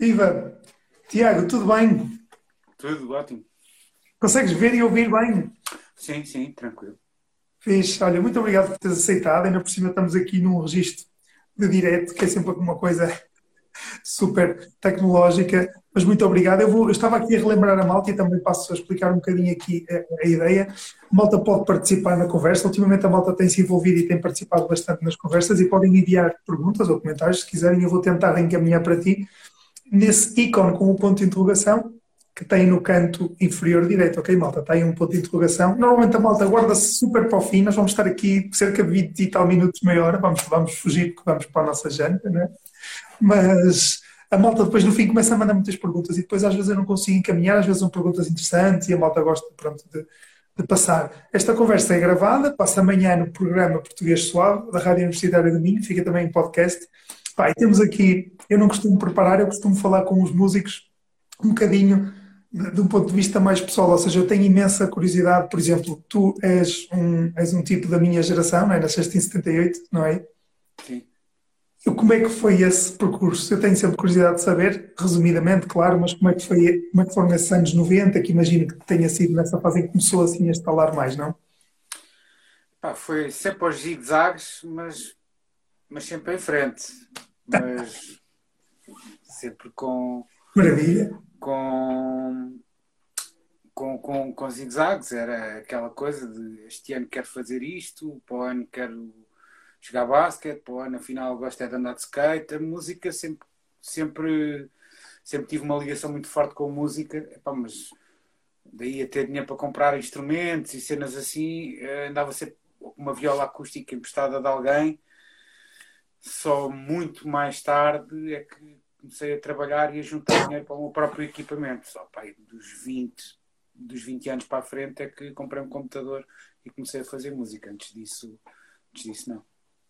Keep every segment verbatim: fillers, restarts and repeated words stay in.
Viva! Tiago, tudo bem? Tudo ótimo. Consegues ver e ouvir bem? Sim, sim, tranquilo. Fiz. Olha, muito obrigado por teres aceitado. Ainda por cima estamos aqui num registro de direto, que é sempre uma coisa super tecnológica, mas muito obrigado. Eu, vou, eu estava aqui a relembrar a malta e também passo a explicar um bocadinho aqui a, a ideia. A malta pode participar na conversa. Ultimamente a malta tem se envolvido e tem participado bastante nas conversas e podem enviar perguntas ou comentários se quiserem. Eu vou tentar encaminhar para ti nesse ícone com o ponto de interrogação que tem no canto inferior direito, ok, malta? Está aí um ponto de interrogação. Normalmente a malta guarda-se super para o fim, nós vamos estar aqui cerca de vinte e tal minutos, meia hora, vamos, vamos fugir porque vamos para a nossa janta, né? Mas a malta depois no fim começa a mandar muitas perguntas e depois às vezes eu não consigo encaminhar, às vezes são perguntas interessantes e a malta gosta, pronto, de, de passar. Esta conversa é gravada, passa amanhã no programa Português Suave, da Rádio Universitária do Minho, fica também em podcast. Pá, e temos aqui, eu não costumo preparar, eu costumo falar com os músicos um bocadinho de, de um ponto de vista mais pessoal, ou seja, eu tenho imensa curiosidade, por exemplo, tu és um, és um tipo da minha geração, não é? Nasceste em setenta e oito, não é? Sim. Eu, como é que foi esse percurso? Eu tenho sempre curiosidade de saber, resumidamente, claro, mas como é que foi, como é que foram esses anos noventa, que imagino que tenha sido nessa fase em que começou assim a estalar mais, não? Pá, foi sempre aos zigue-zagues, mas, mas sempre em frente. Mas sempre com, Maravilha. com, com, com, com zigue-zagues. Era aquela coisa de este ano quero fazer isto, para o ano quero jogar basquete, para o ano afinal gosto é de andar de skate. A música sempre, sempre, sempre tive uma ligação muito forte com a música. Epá, mas daí a ter dinheiro para comprar instrumentos e cenas assim, andava sempre com uma viola acústica emprestada de alguém. Só muito mais tarde é que comecei a trabalhar e a juntar dinheiro para o meu próprio equipamento. Só pá, dos vinte, dos vinte anos para a frente é que comprei um computador e comecei a fazer música. Antes disso, antes disso não.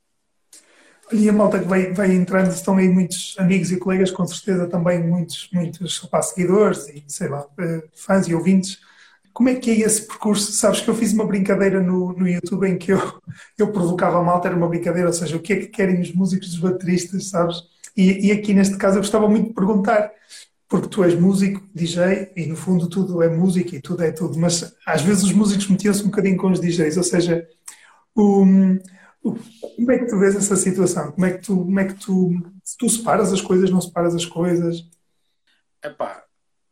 E a malta que vai, vai entrando, estão aí muitos amigos e colegas, com certeza também muitos, muitos pá, seguidores e, sei lá, fãs e ouvintes. Como é que é esse percurso? Sabes que eu fiz uma brincadeira no, no YouTube em que eu, eu provocava a malta, era uma brincadeira, ou seja, o que é que querem os músicos dos bateristas, sabes? E, e aqui neste caso eu gostava muito de perguntar, porque tu és músico, D J, e no fundo tudo é música e tudo é tudo, mas às vezes os músicos metiam-se um bocadinho com os D Js, ou seja, o, o- como é que tu vês essa situação? Como é que tu, como é que tu, se tu separas as coisas, não separas as coisas? Epá,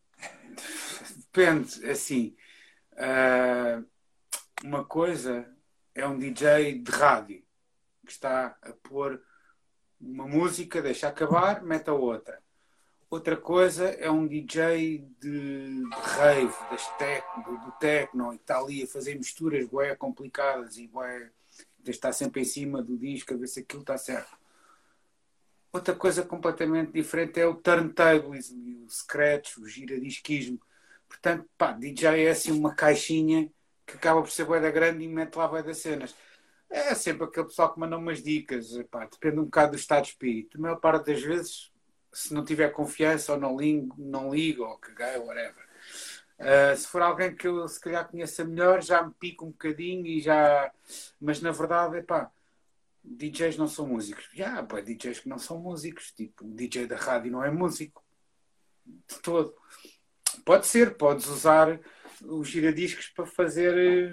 depende, assim, ah, uma coisa é um D J de rádio que está a pôr uma música, deixa acabar, mete a outra. Outra coisa é um D J de, de rave, das tec, do, do techno, e está ali a fazer misturas bué complicadas e bué, de estar sempre em cima do disco a ver se aquilo está certo. Outra coisa completamente diferente é o turntablism, o scratch, o giradisquismo. Portanto, pá, D J é assim uma caixinha que acaba por ser bué da grande e mete lá bué das cenas. É sempre aquele pessoal que manda umas dicas, pá, depende um bocado do estado de espírito. A maior parte das vezes, se não tiver confiança ou não ligo, não ligo ou caguei, whatever. Uh, se for alguém que eu se calhar conheça melhor, já me pico um bocadinho e já... Mas na verdade, epá, D Js não são músicos. Já, pá, D Js que não são músicos. Tipo, o D J da rádio não é músico. De todo. Pode ser, podes usar os giradiscos para fazer...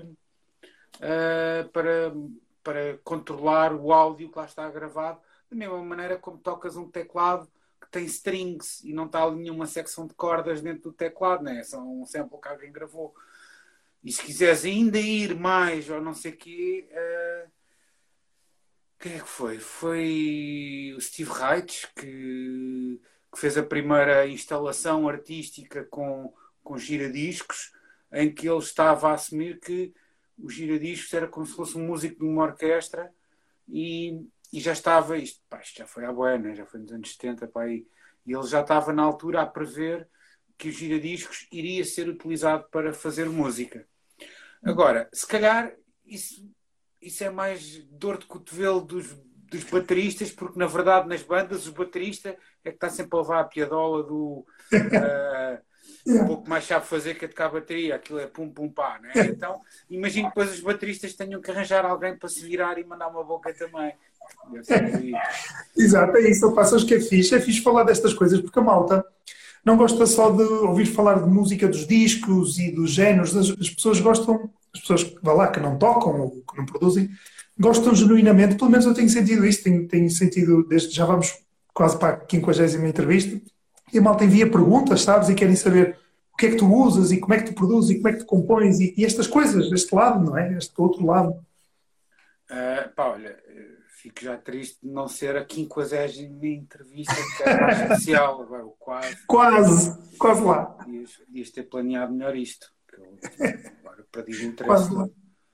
Uh, para, para controlar o áudio que lá está gravado. Da mesma maneira como tocas um teclado que tem strings e não está ali nenhuma secção de cordas dentro do teclado, né? É só um sample que alguém gravou. E se quiseres ainda ir mais ou não sei o quê, uh, quem é que foi? Foi o Steve Reich que, que fez a primeira instalação artística com, com giradiscos, em que ele estava a assumir que o giradiscos era como se fosse um músico de uma orquestra e, e já estava, isto, pá, isto já foi à boa, né? Já foi nos anos setenta, pá, e, e ele já estava na altura a prever que o giradiscos iria ser utilizado para fazer música. Agora, se calhar isso, isso é mais dor de cotovelo dos, dos bateristas, porque na verdade nas bandas o baterista é que está sempre a levar a piadola do uh, um pouco mais sabe fazer que a tocar a bateria, aquilo é pum pum pá, né? Então imagino que depois os bateristas tenham que arranjar alguém para se virar e mandar uma boca também. Deve ser por aí. Exato, é isso. Eu passo, acho que é fixe. É fixe falar destas coisas, porque a malta, não gosta só de ouvir falar de música dos discos e dos géneros. As, as pessoas gostam, as pessoas que vá lá, que não tocam ou que não produzem, gostam genuinamente, pelo menos eu tenho sentido isso, tenho, tenho sentido, desde já vamos quase para a quinquagésima entrevista, e a malta envia perguntas, sabes, e querem saber o que é que tu usas e como é que tu produzes e como é que tu compões e, e estas coisas, deste lado, não é? Este outro lado. Uh, pá, olha, fico já triste de não ser a quinquagésima entrevista, que era mais especial, agora o quase. Quase, quase lá. Podias, podias ter planeado melhor isto, que eu agora perdi o interesse. Quase lá.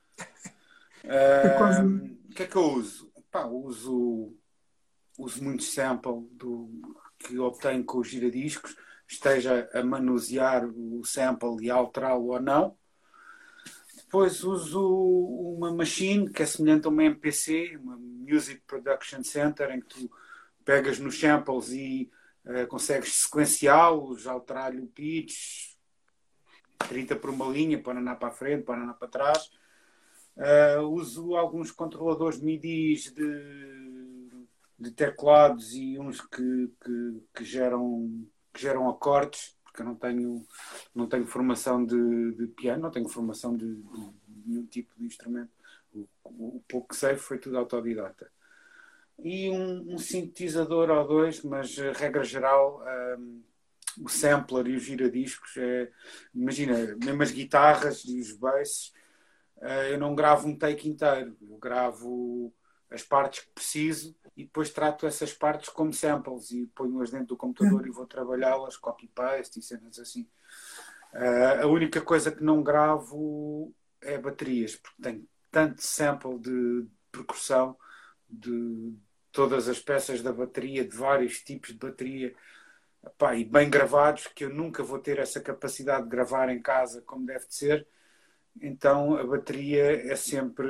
É quase... Uh, o que é que eu uso? Pá, uso, uso muito sample do, que obtenho com os giradiscos, esteja a manusear o sample e a alterá-lo ou não. Depois uso uma machine que é semelhante a uma M P C, uma Music Production Center, em que tu pegas nos samples e uh, consegues sequenciá-los, alterar-lhe o pitch, trinta por uma linha, para andar para a frente, para andar para trás. Uh, uso alguns controladores M I D Is de, de teclados e uns que, que, que, geram, que geram acordes, porque eu não tenho, não tenho formação de, de piano, não tenho formação de, de nenhum tipo de instrumento. O, o pouco que sei foi tudo autodidata. E um, um sintetizador ou dois, mas regra geral, um, o sampler e os giradiscos, é, imagina, mesmo as guitarras e os basses, uh, eu não gravo um take inteiro, eu gravo as partes que preciso e depois trato essas partes como samples e ponho-as dentro do computador e vou trabalhá-las, copy-paste e cenas assim. Uh, a única coisa que não gravo é baterias, porque tenho tanto sample de percussão de todas as peças da bateria, de vários tipos de bateria, epá, e bem gravados, que eu nunca vou ter essa capacidade de gravar em casa como deve de ser. Então a bateria é sempre,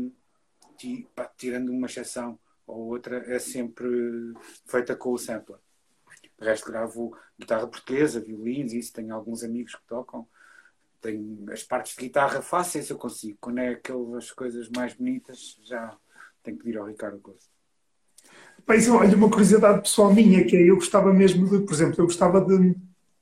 pá, tirando uma exceção ou outra, é sempre feita com o sampler. De resto gravo guitarra portuguesa, violinos, isso, tenho alguns amigos que tocam. Tenho as partes de guitarra fáceis, eu consigo. Quando é aquelas coisas mais bonitas, já tenho que pedir ao Ricardo Costa. Isso, olha, uma curiosidade pessoal minha, que é, eu gostava mesmo de, por exemplo, eu gostava de,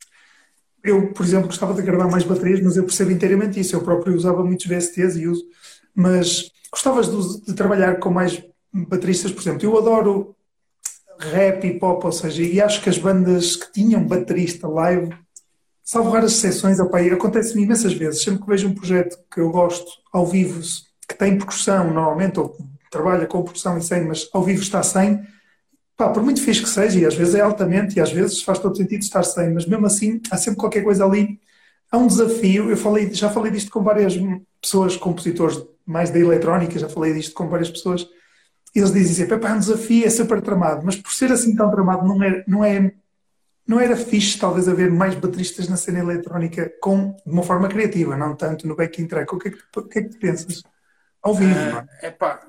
eu, por exemplo, gostava de gravar mais baterias, mas eu percebo inteiramente isso, eu próprio usava muitos V S Ts e uso, mas gostavas de, de trabalhar com mais bateristas, por exemplo, eu adoro rap e pop, ou seja, e acho que as bandas que tinham baterista live, salvo raras exceções, opa, acontece-me imensas vezes, sempre que vejo um projeto que eu gosto, ao vivo, que tem percussão, normalmente, ou trabalha com percussão e sem, mas ao vivo está sem, pá, por muito fixe que seja, e às vezes é altamente, e às vezes faz todo sentido estar sem, mas mesmo assim há sempre qualquer coisa ali, há um desafio, eu falei, já falei disto com várias pessoas, compositores mais da eletrónica, já falei disto com várias pessoas, e eles dizem sempre, pá, é um desafio, é super tramado, mas por ser assim tão tramado não é, não é, não era fixe talvez haver mais bateristas na cena eletrónica com, de uma forma criativa, não tanto no backing track. O que é que, o que, é que tu pensas? Ao vivo, uh, não é? Epá,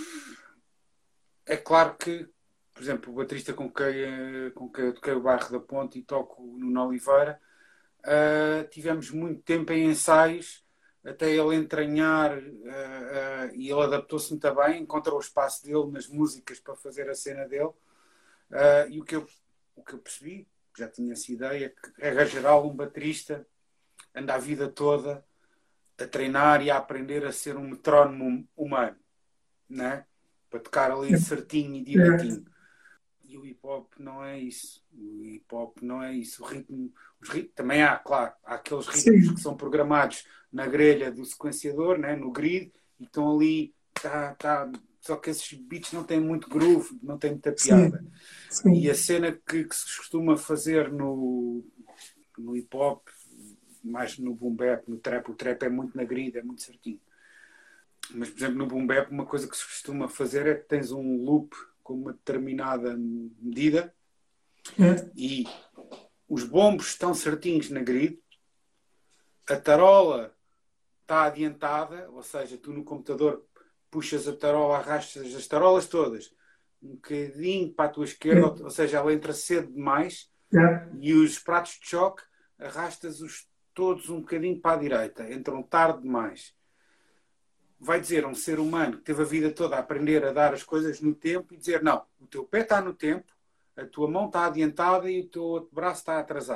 é claro que, por exemplo, o baterista com quem, com quem eu toquei o Bairro da Ponte e toco no Nuno Oliveira, uh, tivemos muito tempo em ensaios até ele entranhar uh, uh, e ele adaptou-se muito bem, encontrou o espaço dele nas músicas para fazer a cena dele. Uh, e o que, eu, o que eu percebi, já tinha essa ideia, que, regra geral, um baterista anda a vida toda a treinar e a aprender a ser um metrónomo humano, né? Para tocar ali certinho e direitinho. E o hip-hop não é isso. O hip-hop não é isso. O ritmo, os ritmos, também há, claro, há aqueles ritmos Sim. que são programados na grelha do sequenciador, né? No grid, e estão ali, tá, tá, só que esses beats não têm muito groove, não têm muita piada. Sim. Sim. E a cena que, que se costuma fazer no, no hip-hop, mais no boom bap, no trap, o trap é muito na grid, é muito certinho. Mas, por exemplo, no boom bap, uma coisa que se costuma fazer é que tens um loop com uma determinada medida é. E os bombos estão certinhos na grid, a tarola está adiantada, ou seja, tu no computador puxas a tarola, arrastas as tarolas todas um bocadinho para a tua esquerda, é. Ou seja, ela entra cedo demais é. E os pratos de choque arrastas-os todos um bocadinho para a direita, entram tarde demais. Vai dizer a um ser humano que teve a vida toda a aprender a dar as coisas no tempo e dizer, não, o teu pé está no tempo, a tua mão está adiantada e o teu outro braço está atrasado.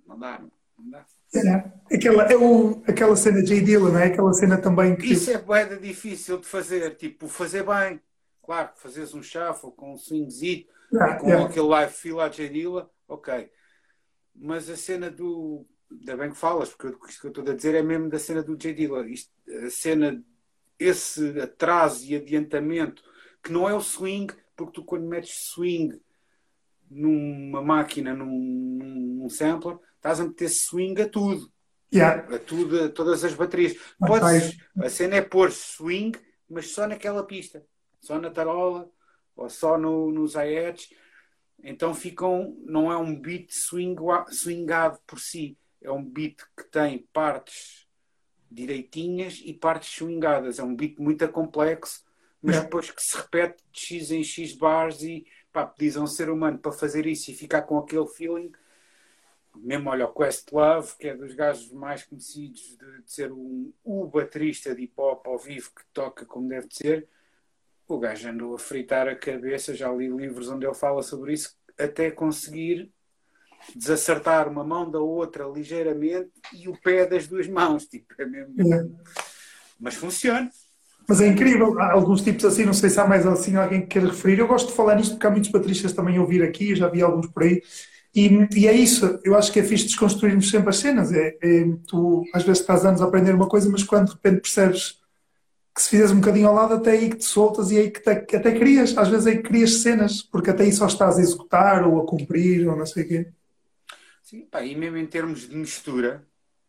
não dá, não dá. É, aquela, é o, aquela cena de Jay Dilla, não é? Aquela cena também que... Isso é bué difícil de fazer, tipo, fazer bem. Claro, fazeres um shuffle com um swingzito e Yeah, com yeah, aquele live feel à Jay Dilla, ok. Mas a cena do... Ainda bem que falas, porque isto que eu estou a dizer é mesmo da cena do Jay Dilla. Isto, a cena, esse atraso e adiantamento, que não é o swing, porque tu quando metes swing numa máquina, num, num sampler, estás a meter swing a tudo. yeah. A tudo, a todas as baterias. Mas vai- Podes, a cena é pôr swing, mas só naquela pista. Só na tarola, ou só no, nos hi-hats. Então ficam, não é um beat swing, swingado por si. É um beat que tem partes direitinhas e partes swingadas. É um beat muito complexo, mas yeah. depois que se repete de X em X bars e pá, pedis a um ser humano para fazer isso e ficar com aquele feeling. Mesmo, olha, o Questlove, que é dos gajos mais conhecidos de, de ser um, o baterista de hip-hop ao vivo que toca como deve de ser, o gajo andou a fritar a cabeça, já li livros onde ele fala sobre isso, até conseguir desacertar uma mão da outra ligeiramente e o pé das duas mãos. Tipo, é mesmo... Yeah. Mas funciona. Mas é incrível, há alguns tipos assim, não sei se há mais assim alguém que queira referir. Eu gosto de falar nisto porque há muitos bateristas também a ouvir aqui, eu já vi alguns por aí. E, e é isso, eu acho que é fixe desconstruirmos sempre as cenas. É, é, tu às vezes estás anos a aprender uma coisa, mas quando de repente percebes que se fizeres um bocadinho ao lado, até aí que te soltas e aí que, te, que até crias, às vezes é que crias cenas, porque até aí só estás a executar ou a cumprir ou não sei o quê. Sim, pá, e mesmo em termos de mistura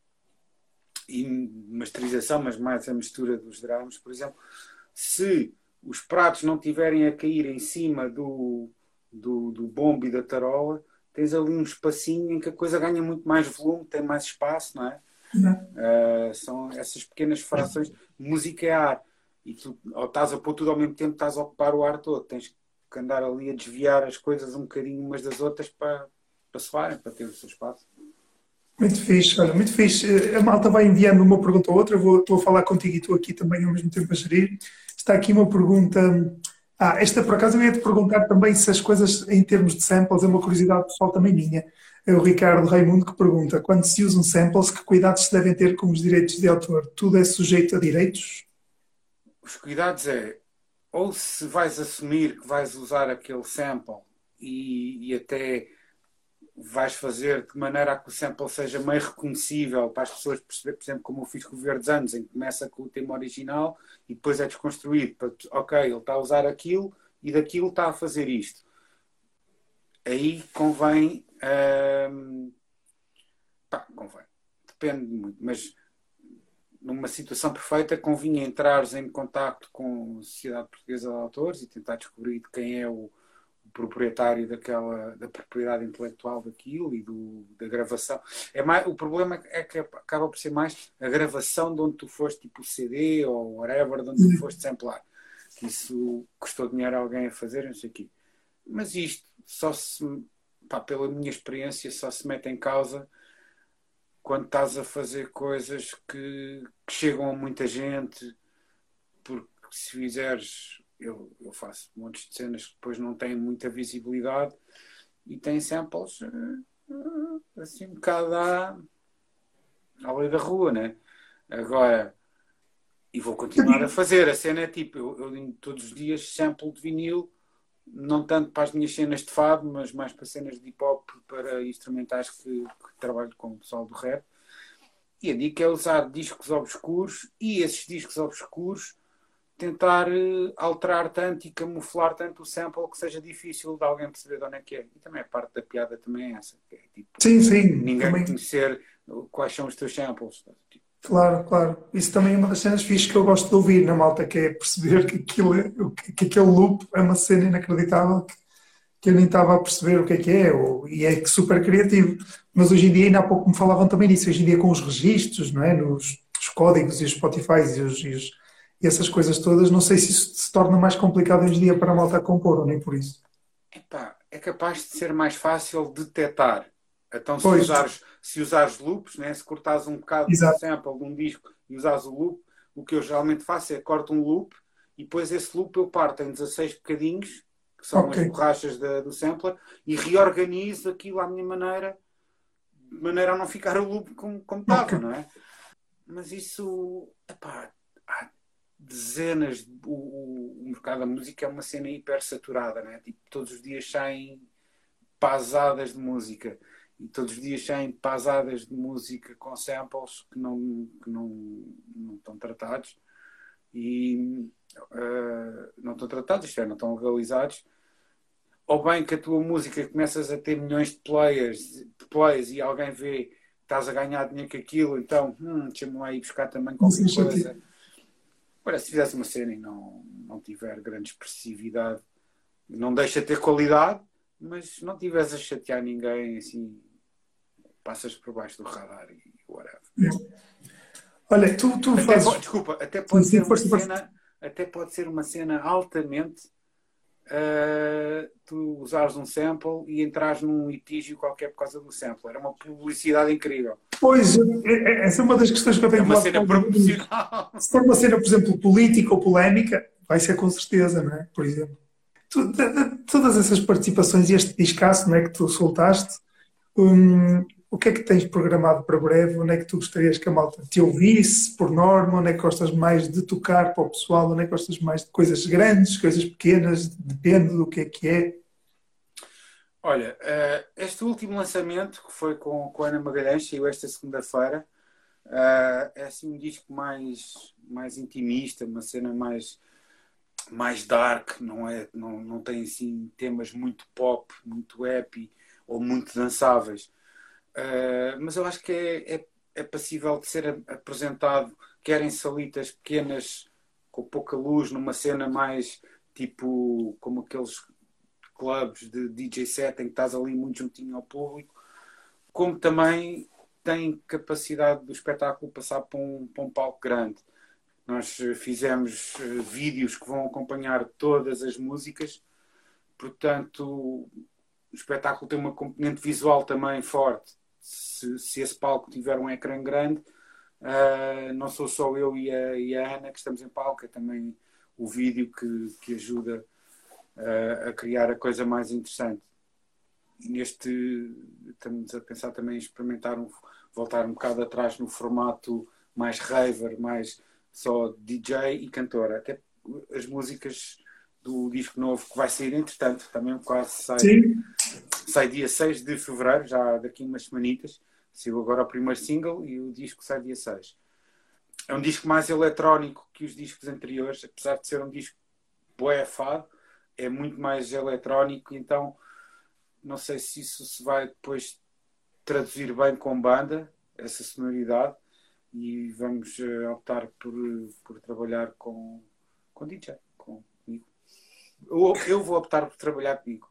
e masterização, mas mais a mistura dos drums, por exemplo, se os pratos não tiverem a cair em cima do, do, do bombo e da tarola, tens ali um espacinho em que a coisa ganha muito mais volume, tem mais espaço, não é? Uh, são essas pequenas frações. Música é ar. E tu, ou estás a pôr tudo ao mesmo tempo, estás a ocupar o ar todo. Tens que andar ali a desviar as coisas um bocadinho umas das outras para, para soarem, para ter o seu espaço. Muito fixe, olha, muito fixe. A malta vai enviando uma pergunta ou outra, eu vou, estou a falar contigo e estou aqui também ao mesmo tempo a gerir. Está aqui uma pergunta. Ah, esta por acaso eu ia te perguntar também se as coisas em termos de samples, é uma curiosidade pessoal também minha. É o Ricardo Raimundo que pergunta: quando se usam samples, que cuidados se devem ter com os direitos de autor? Tudo é sujeito a direitos? Os cuidados é, ou se vais assumir que vais usar aquele sample e, e até vais fazer de maneira a que o sample seja meio reconhecível para as pessoas perceberem, por exemplo, como eu fiz com o Verdes Anos, em que começa com o tema original e depois é desconstruído. Para, ok, ele está a usar aquilo e daquilo está a fazer isto. Aí convém... Hum, pá, convém. Depende muito, mas numa situação perfeita convinha entrares em contacto com a Sociedade Portuguesa de Autores e tentar descobrir de quem é o proprietário daquela, da propriedade intelectual daquilo e do, da gravação. É mais, o problema é que acaba por ser mais a gravação de onde tu foste, tipo C D ou whatever, de onde tu foste samplar. Que isso custou dinheiro a alguém a fazer, não sei o quê. Mas isto só se, pá, pela minha experiência, só se mete em causa quando estás a fazer coisas que, que chegam a muita gente, porque se fizeres... Eu, eu faço montes de cenas que depois não têm muita visibilidade e têm samples assim um bocado à, à lei da rua, né? Agora, e vou continuar a fazer. A cena é tipo, eu, eu todos os dias sample de vinil, não tanto para as minhas cenas de fado, mas mais para cenas de hip hop, para instrumentais que, que trabalho com o pessoal do rap. E a dica é usar discos obscuros e esses discos obscuros tentar uh, alterar tanto e camuflar tanto o sample que seja difícil de alguém perceber de onde é que é. E também a parte da piada também é essa. Que é, tipo, Sim, sim. Ninguém Também. conhecer quais são os teus samples. Tipo, claro, claro. Isso também é uma das cenas fixas que eu gosto de ouvir na malta, que é perceber que, aquilo é, que aquele loop é uma cena inacreditável, que, que eu nem estava a perceber o que é que é, ou, e é super criativo. Mas hoje em dia, ainda há pouco me falavam também disso, hoje em dia com os registros, não é? Nos os códigos e os Spotify e os, e os e essas coisas todas, não sei se isso se torna mais complicado hoje em dia para a malta a compor, ou nem por isso. Epá, é capaz de ser mais fácil detectar. Então, se Pois, usares, se usares loops, né? Se cortares um bocado do exato. sample de um disco e usares o loop, o que eu geralmente faço é corto um loop e depois esse loop eu parto em dezasseis bocadinhos, que são Ok. as borrachas da, do sampler, e reorganizo aquilo à minha maneira, de maneira a não ficar o loop como, como estava, Ok. não é? Mas isso, epá, há dezenas, o, o, o mercado da música é uma cena hiper saturada, não é? Tipo, todos os dias saem pasadas de música e todos os dias saem pasadas de música com samples que não, que não, não estão tratados e uh, não estão tratados, isto é, não estão legalizados. Ou bem que a tua música começas a ter milhões de players, de plays e alguém vê que estás a ganhar dinheiro com aquilo, então hum, deixa-me lá ir buscar também Não sei qualquer se coisa. Agora, se fizesse uma cena e não, não tiver grande expressividade, não deixa de ter qualidade, mas não tivesse a chatear ninguém, assim, passas por baixo do radar e whatever. Olha, tu, tu Até fazes... pode, desculpa, até pode Sim, ser sim, uma força, força. cena, até pode ser uma cena altamente uh, tu usares um sample e entrares num litígio qualquer por causa do sample. Era uma publicidade incrível. Pois, é- é- essa é uma das questões que eu É tenho uma falado cena com alguns amigos. promocional. Se for uma cena, por exemplo, política ou polémica, vai ser com certeza, não é? Por exemplo. Tu- de- de- todas essas participações e este discaço, não é, que tu soltaste, hum, o que é que tens programado para breve? Onde é que tu gostarias que a malta te ouvisse, por norma? Onde é que gostas mais de tocar para o pessoal? Onde é que gostas mais de coisas grandes, coisas pequenas? Depende do que é que é. Olha, uh, este último lançamento, que foi com, com a Ana Magalhães, saiu esta segunda-feira, uh, é assim um disco mais, mais intimista, uma cena mais, mais dark, não, é, não, não tem assim temas muito pop, muito happy ou muito dançáveis. Uh, mas eu acho que é, é, é passível de ser apresentado, quer em salitas pequenas, com pouca luz, numa cena mais tipo como aqueles clubes de D J set em que estás ali muito juntinho ao público, como também tem capacidade do espetáculo passar para um, para um palco grande. Nós fizemos uh, vídeos que vão acompanhar todas as músicas, portanto o espetáculo tem uma componente visual também forte. Se, se esse palco tiver um ecrã grande, uh, não sou só eu e a, e a Ana que estamos em palco, é também o vídeo que, que ajuda uh, a criar a coisa mais interessante. Neste, estamos a pensar também em experimentar, um, voltar um bocado atrás no formato mais raver, mais só D J e cantora. Até as músicas do disco novo que vai sair, entretanto, também quase sai. Sim. Sai dia seis de fevereiro, já daqui umas semanitas. Saiu agora o primeiro single e o disco sai dia seis. É um disco mais eletrónico que os discos anteriores, apesar de ser um disco bué fado, é muito mais eletrónico, então não sei se isso se vai depois traduzir bem com banda, essa sonoridade, e vamos uh, optar por, por trabalhar com, com D J, com, comigo. Eu, eu vou optar por trabalhar comigo.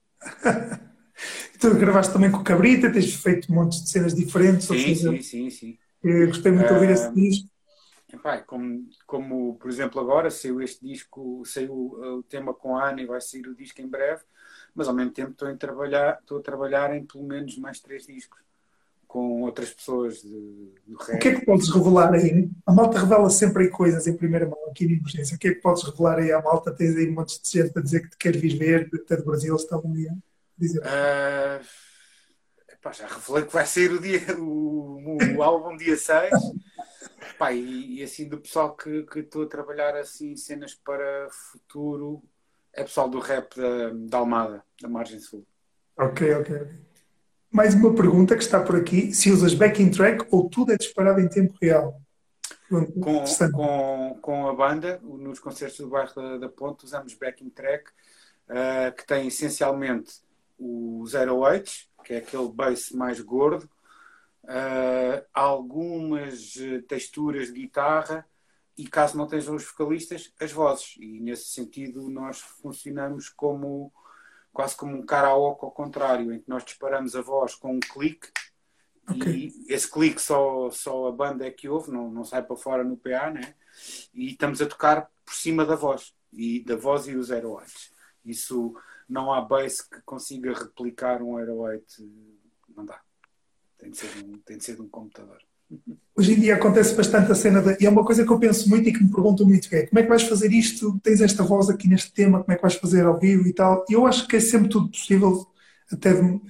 Tu gravaste também com o Cabrita, tens feito montes de cenas diferentes. Sim, ou seja, sim, sim, sim. eu gostei muito de ouvir esse Uh, disco. epá, como, como, por exemplo, agora saiu este disco, saiu o tema com a Ana e vai sair o disco em breve, mas ao mesmo tempo estou a trabalhar, estou a trabalhar em pelo menos mais três discos com outras pessoas de, do O que é rap. que podes revelar aí? A malta revela sempre aí coisas em primeira mão, aqui na Emergência. O que é que podes revelar aí à malta? Tens aí um monte de gente a dizer que te quer vir ver, até do Brasil, está um dia a dizer. Uh, epá, já revelei que vai sair o, dia, o, o álbum dia seis. Epá, e, e assim do pessoal que, que estou a trabalhar assim cenas para futuro é pessoal do rap da, da Almada, da Margem Sul. Ok, ok. Mais uma pergunta que está por aqui. Se usas backing track ou tudo é disparado em tempo real? Com, com, com a banda, nos concertos do bairro da, da Ponte, usamos backing track, uh, que tem essencialmente o zero oito, que é aquele bass mais gordo, uh, algumas texturas de guitarra e, caso não tenham os vocalistas, as vozes. E nesse sentido nós funcionamos como quase como um karaoke ao contrário, em que nós disparamos a voz com um clique. Okay. E esse clique só, só a banda é que ouve, não, não sai para fora no P A, né? E estamos a tocar por cima da voz, e da voz e os zero oito. Isso não há bass que consiga replicar um zero oito, não dá. Tem de ser um, tem de ser de um computador. Hoje em dia acontece bastante a cena, de, e é uma coisa que eu penso muito e que me perguntam muito, é como é que vais fazer isto, tens esta voz aqui neste tema, como é que vais fazer ao vivo e tal, e eu acho que é sempre tudo possível, até de,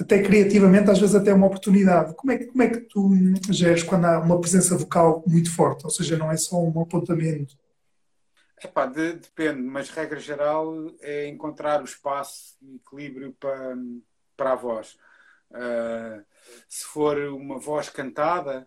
até criativamente, às vezes até é uma oportunidade. Como é, que- como é que tu geres quando há uma presença vocal muito forte? Ou seja, não é só um apontamento. Epá, de- depende, mas regra geral é encontrar o espaço e equilíbrio para, para a voz. Uh, se for uma voz cantada,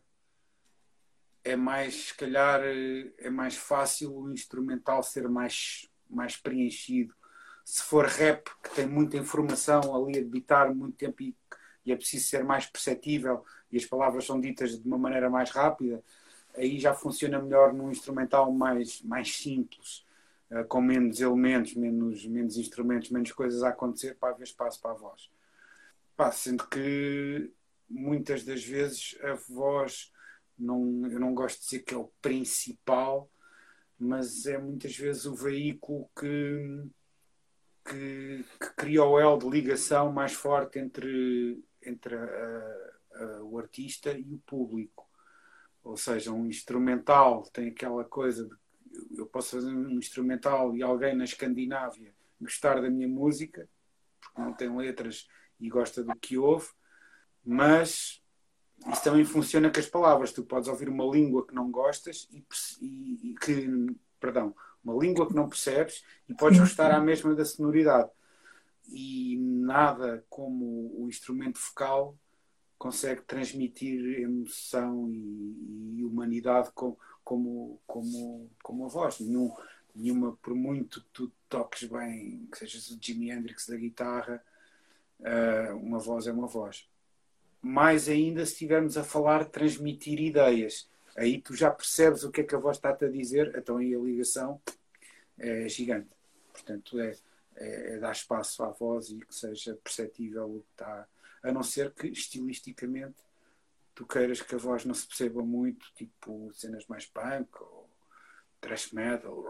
é mais, se calhar, é mais fácil o instrumental ser mais, mais preenchido. Se for rap, que tem muita informação ali a debitar muito tempo e, e é preciso ser mais perceptível e as palavras são ditas de uma maneira mais rápida, aí já funciona melhor num instrumental mais, mais simples, uh, com menos elementos, menos, menos instrumentos, menos coisas a acontecer para haver espaço para a voz. Pá, sendo que muitas das vezes a voz, não, eu não gosto de dizer que é o principal, mas é muitas vezes o veículo que, que, que cria o elo de ligação mais forte entre, entre a, a, o artista e o público. Ou seja, um instrumental tem aquela coisa de eu posso fazer um instrumental e alguém na Escandinávia gostar da minha música, porque não tem letras e gosta do que ouve, mas isso também funciona com as palavras. Tu podes ouvir uma língua que não gostas e, e, e que, perdão, uma língua que não percebes e podes Sim. gostar à mesma da sonoridade. E nada como o instrumento vocal consegue transmitir emoção e, e humanidade como, como, como, como a voz. Nenhum, nenhuma, por muito que tu toques bem, que sejas o Jimi Hendrix da guitarra, uh, uma voz é uma voz. Mais ainda se estivermos a falar de transmitir ideias. Aí tu já percebes o que é que a voz está-te a dizer, então aí a ligação é gigante. Portanto, é, é, é dar espaço à voz e que seja perceptível o que está. A não ser que, estilisticamente, tu queiras que a voz não se perceba muito, tipo cenas mais punk ou thrash metal.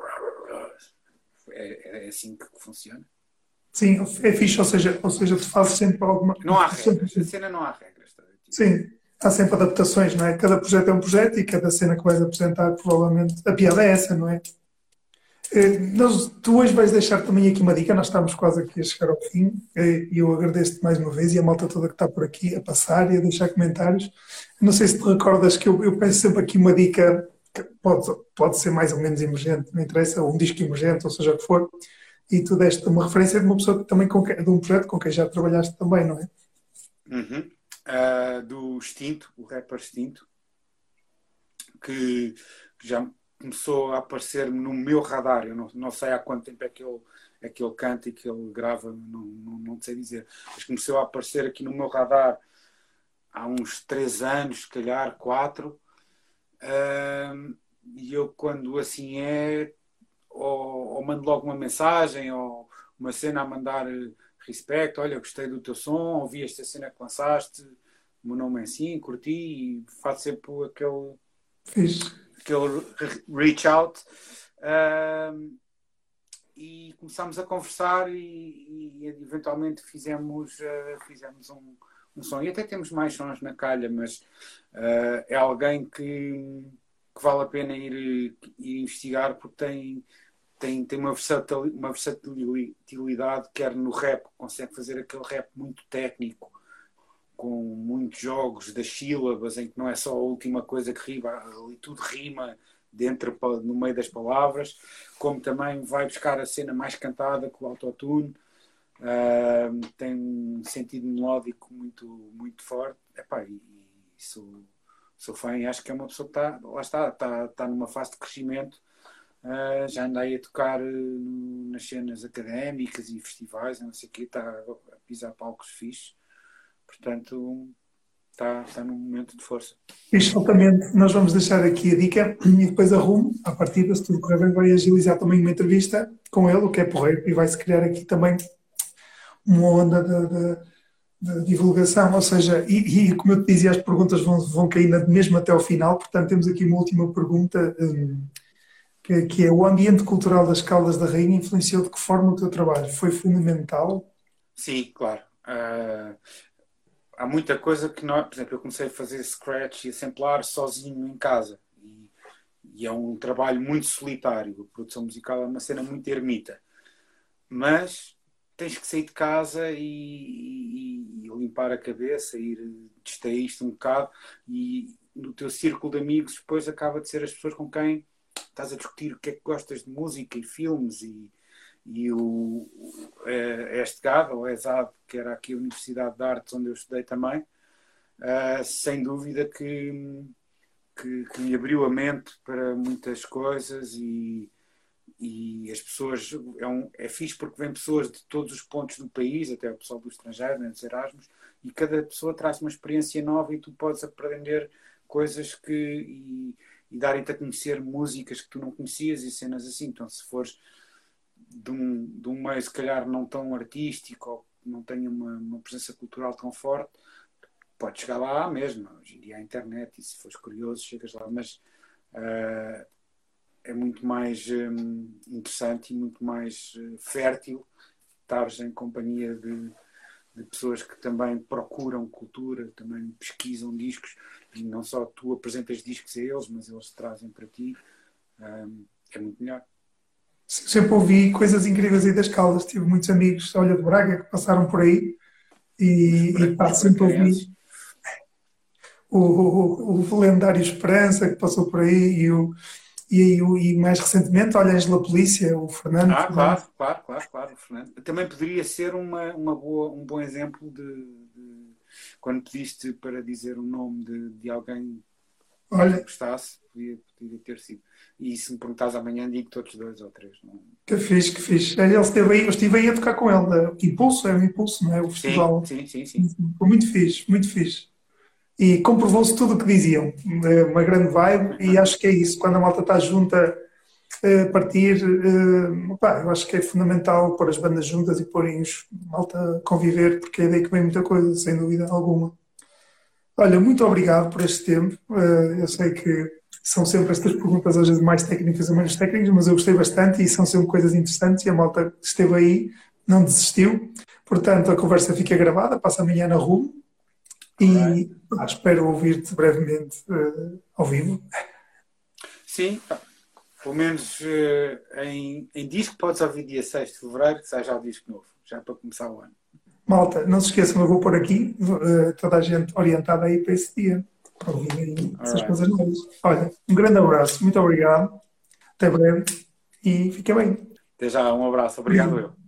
É, é assim que funciona. Sim, é fixe, ou seja, ou seja, tu fazes sempre alguma. Não há regras. A cena não há regras. Tá? Sim, há sempre adaptações, não é? Cada projeto é um projeto e cada cena que vais apresentar, provavelmente. A piada é essa, não é? Eh, Nós, tu hoje vais deixar também aqui uma dica, nós estamos quase aqui a chegar ao fim, eh, e eu agradeço-te mais uma vez e a malta toda que está por aqui a passar e a deixar comentários. Não sei se te recordas que eu, eu peço sempre aqui uma dica, que pode, pode ser mais ou menos emergente, não interessa, ou um disco emergente, ou seja o que for, e tu deste uma referência de uma pessoa que também com que- de um projeto com quem já trabalhaste também, não é? Uhum. Uh, do Extinto, o rapper Extinto, que já começou a aparecer no meu radar. Eu não, não sei há quanto tempo é que ele, é que ele canta e que ele grava, não, não, não sei dizer. Mas começou a aparecer aqui no meu radar há uns três anos, se calhar, quatro. Uh, e eu, quando assim é, ou, ou mando logo uma mensagem, ou uma cena a mandar respeito, olha, gostei do teu som, ouvi esta cena que lançaste, o meu nome é assim, curti, e faço sempre aquele, Fixe. aquele reach out. Uh, e começámos a conversar e, e eventualmente fizemos, uh, fizemos um, um som. E até temos mais sons na calha, mas uh, é alguém que, que vale a pena ir, ir investigar porque tem, tem, tem uma versatilidade, uma versatilidade, quer no rap, consegue fazer aquele rap muito técnico, com muitos jogos das sílabas, em que não é só a última coisa que rima, ali tudo rima dentro, no meio das palavras, como também vai buscar a cena mais cantada com o autotune, uh, tem um sentido melódico muito, muito forte. Epá, e, e sou, sou fã e acho que é uma pessoa que está, lá está, está, está numa fase de crescimento. Uh, já andei a tocar uh, nas cenas académicas e festivais, não sei o quê, está a pisar palcos fixes. Portanto, está, está num momento de força. Exatamente, nós vamos deixar aqui a dica e depois arrumo, à partida, se tudo correr bem, vai agilizar também uma entrevista com ele, o que é porreiro, e vai-se criar aqui também uma onda de, de, de divulgação, ou seja, e, e como eu te dizia, as perguntas vão, vão cair mesmo até ao final, portanto temos aqui uma última pergunta, um, que, que é: o ambiente cultural das Caldas da Rainha influenciou de que forma o teu trabalho? Foi fundamental? Sim, claro. Uh, há muita coisa que nós, por exemplo, eu comecei a fazer scratch e assemblar sozinho em casa. E, e é um trabalho muito solitário. A produção musical é uma cena muito ermita. Mas tens que sair de casa e, e, e limpar a cabeça, ir distrair-te um bocado, e no teu círculo de amigos depois acaba de ser as pessoas com quem estás a discutir o que é que gostas de música e filmes, e, e o, é, este gado, ou ESAD, que era aqui a Universidade de Artes onde eu estudei também, uh, sem dúvida que, que, que me abriu a mente para muitas coisas, e e as pessoas, é, um, é fixe porque vêm pessoas de todos os pontos do país, até o pessoal do estrangeiro, né, dos Erasmus, e cada pessoa traz uma experiência nova e tu podes aprender coisas que, e, e darem-te a conhecer músicas que tu não conhecias e cenas assim. Então, se fores de um, de um meio, se calhar, não tão artístico, ou não tenha uma, uma presença cultural tão forte, podes chegar lá mesmo. Hoje em dia há internet, e se fores curioso, chegas lá, mas... Uh, é muito mais hum, interessante e muito mais uh, fértil estares em companhia de, de pessoas que também procuram cultura, também pesquisam discos, e não só tu apresentas discos a eles, mas eles trazem para ti. Um, é muito melhor. Sempre ouvi coisas incríveis aí das Caldas. Tive muitos amigos, olha, de Braga, que passaram por aí, e, e pá, sempre ouvi o, o, o lendário Esperança, que passou por aí, e o E, e mais recentemente, olha, Ângela Polícia, o Fernando. Ah, claro, claro, claro, claro, o Fernando. Também poderia ser uma, uma boa, um bom exemplo de, de quando pediste para dizer o nome de, de alguém olha, que gostasse, podia, podia ter sido. E se me perguntares amanhã, digo todos dois ou três. Não? Que fixe, que fixe. Ele esteve aí, eu estive aí a tocar com ele. Da Impulso, é o Impulso, não é? O festival. Sim, sim, sim, sim. Foi muito fixe, muito fixe. E comprovou-se tudo o que diziam. Uma grande vibe, e acho que é isso. Quando a malta está junta a partir, pá, eu acho que é fundamental pôr as bandas juntas e porem os malta a conviver, porque é daí que vem muita coisa, sem dúvida alguma. Olha, muito obrigado por este tempo. Eu sei que são sempre estas perguntas, às vezes mais técnicas ou menos técnicas, mas eu gostei bastante e são sempre coisas interessantes, e a malta que esteve aí não desistiu. Portanto, a conversa fica gravada, passa amanhã na rua. E ah, espero ouvir-te brevemente uh, ao vivo. Sim, pelo menos uh, em, em disco podes ouvir dia seis de fevereiro, que seja o disco novo, já para começar o ano. Malta, não se esqueçam, eu vou pôr aqui uh, toda a gente orientada aí para esse dia, para ouvir aí essas right. coisas novas. Olha, um grande abraço, muito obrigado, até breve e fica bem. Até já, um abraço, obrigado eu.